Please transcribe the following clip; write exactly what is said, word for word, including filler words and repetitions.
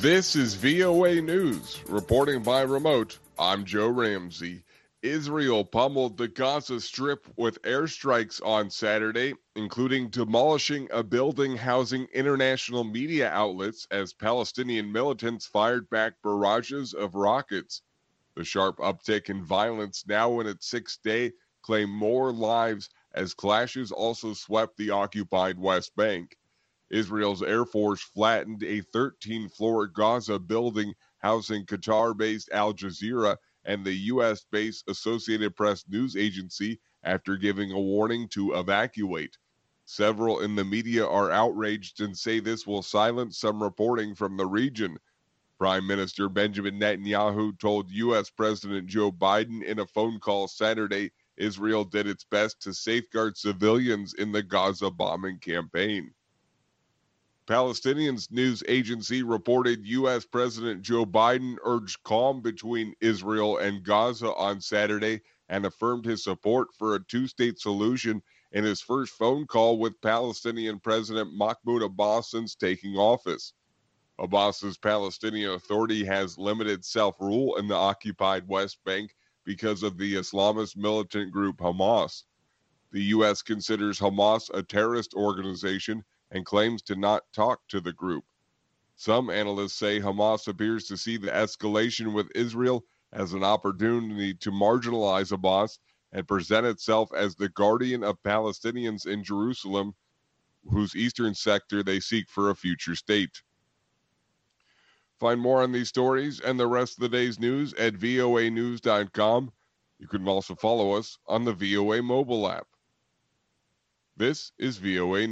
This is V O A News. Reporting by remote, I'm Joe Ramsey. Israel pummeled the Gaza Strip with airstrikes on Saturday, including demolishing a building housing international media outlets as Palestinian militants fired back barrages of rockets. The sharp uptick in violence, now in its sixth day, claimed more lives as clashes also swept the occupied West Bank. Israel's Air Force flattened a thirteen-floor Gaza building housing Qatar-based Al Jazeera and the U S-based Associated Press news agency after giving a warning to evacuate. Several in the media are outraged and say this will silence some reporting from the region. Prime Minister Benjamin Netanyahu told U S President Joe Biden in a phone call Saturday Israel did its best to safeguard civilians in the Gaza bombing campaign. Palestinians news agency reported U S President Joe Biden urged calm between Israel and Gaza on Saturday and affirmed his support for a two-state solution in his first phone call with Palestinian President Mahmoud Abbas since taking office. Abbas's Palestinian Authority has limited self-rule in the occupied West Bank because of the Islamist militant group Hamas. The U S considers Hamas a terrorist organization and claims to not talk to the group. Some analysts say Hamas appears to see the escalation with Israel as an opportunity to marginalize Abbas and present itself as the guardian of Palestinians in Jerusalem, whose eastern sector they seek for a future state. Find more on these stories and the rest of the day's news at V O A news dot com. You can also follow us on the V O A mobile app. This is V O A